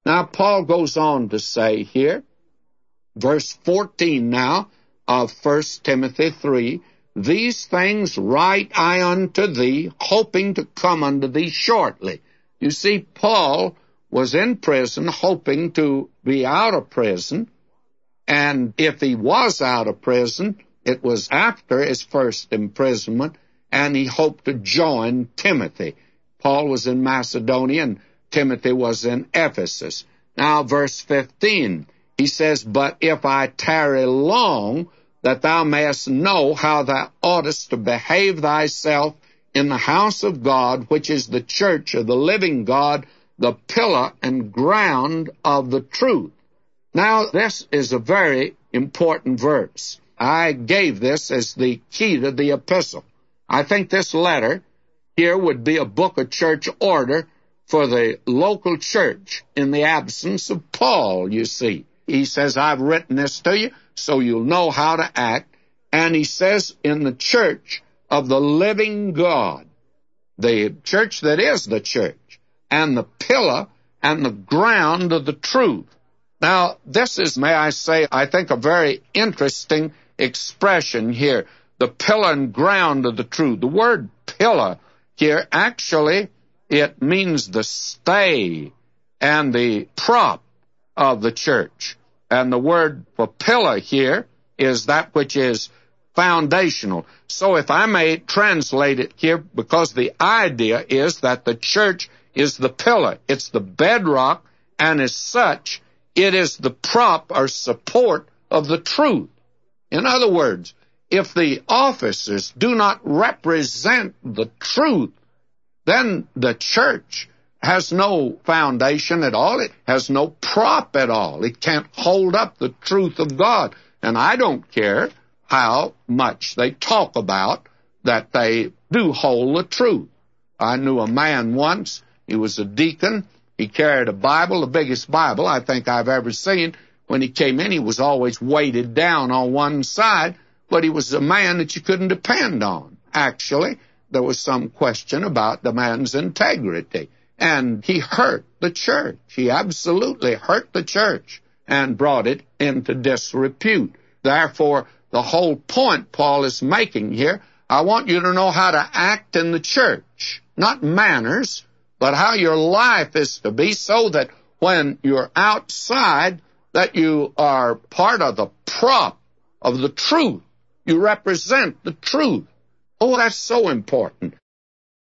Now, Paul goes on to say here, verse 14 now of 1 Timothy 3, "These things write I unto thee, hoping to come unto thee shortly." You see, Paul was in prison, hoping to be out of prison, and if he was out of prison, it was after his first imprisonment, and he hoped to join Timothy. Paul was in Macedonia, and Timothy was in Ephesus. Now, verse 15, he says, "But if I tarry long, that thou mayest know how thou oughtest to behave thyself in the house of God, which is the church of the living God, the pillar and ground of the truth." Now, this is a very important verse. I gave this as the key to the epistle. I think this letter here would be a book of church order for the local church in the absence of Paul, you see. He says, "I've written this to you so you'll know how to act." And he says, in the church of the living God, the church that is the church, and the pillar and the ground of the truth. Now, this is, may I say, I think a very interesting expression here, the pillar and ground of the truth. The word pillar here, actually, it means the stay and the prop of the church. And the word for pillar here is that which is foundational. So if I may translate it here, because the idea is that the church is the pillar, it's the bedrock, and as such, it is the prop or support of the truth. In other words, if the officers do not represent the truth, then the church has no foundation at all. It has no prop at all. It can't hold up the truth of God. And I don't care how much they talk about that they do hold the truth. I knew a man once, he was a deacon, he carried a Bible, the biggest Bible I think I've ever seen. When he came in, he was always weighted down on one side, but he was a man that you couldn't depend on. Actually, there was some question about the man's integrity, and he hurt the church. He absolutely hurt the church and brought it into disrepute. Therefore, the whole point Paul is making here, I want you to know how to act in the church, not manners, but how your life is to be, so that when you're outside, that you are part of the prop of the truth. You represent the truth. Oh, that's so important.